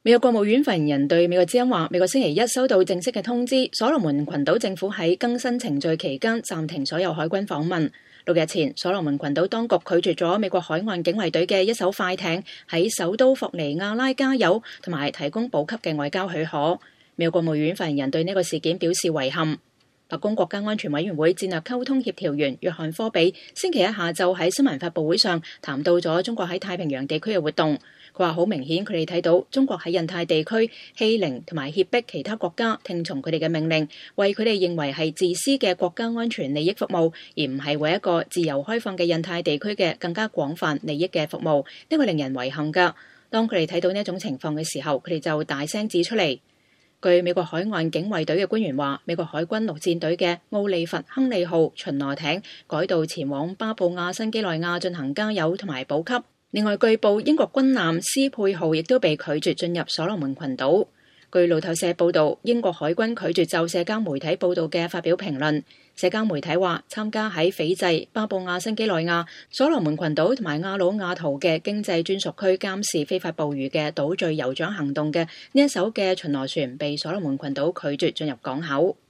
美國國務院發言人對美國之音話，美國星期一收到正式嘅通知，所羅門群島政府喺更新程序期間暫停所有海軍訪問。6日前，所羅門群島當局拒絕咗美國海岸警衛隊嘅一艘快艇喺首都霍尼亞拉加油同埋提供補給嘅外交許可。美國國務院發言人對呢個事件表示遺憾。白宮國家安全委員會戰略溝通協調員約翰科比星期一下晝喺新聞發佈會上談到咗中國喺太平洋地區嘅活動。佢話好明顯，佢哋睇到中國喺印太地區欺凌同埋脅迫其他國家聽從佢哋嘅命令，為佢哋認為係自私嘅國家安全利益服務，而唔係為一個自由開放嘅印太地區嘅更加廣泛利益嘅服務。呢個令人遺憾㗎。當佢哋睇到呢一種情況嘅時候，佢哋就大聲指出嚟。據美國海岸警衛隊嘅官員話，美國海軍陸戰隊嘅奧利弗·亨利號巡邏艇改道前往巴布亞新幾內亞進行加油同埋補給。另外，據報英國軍艦斯佩號亦都被拒絕進入所羅門群島。據路透社報道，英國海軍拒絕就社交媒體報道嘅發表評論。社交媒體話，參加喺斐濟、巴布亞新幾內亞、所羅門群島同埋亞努亞圖嘅經濟專屬區監視非法捕魚嘅島嶼酋長行動嘅呢一艘嘅巡邏船被所羅門群島拒絕進入港口。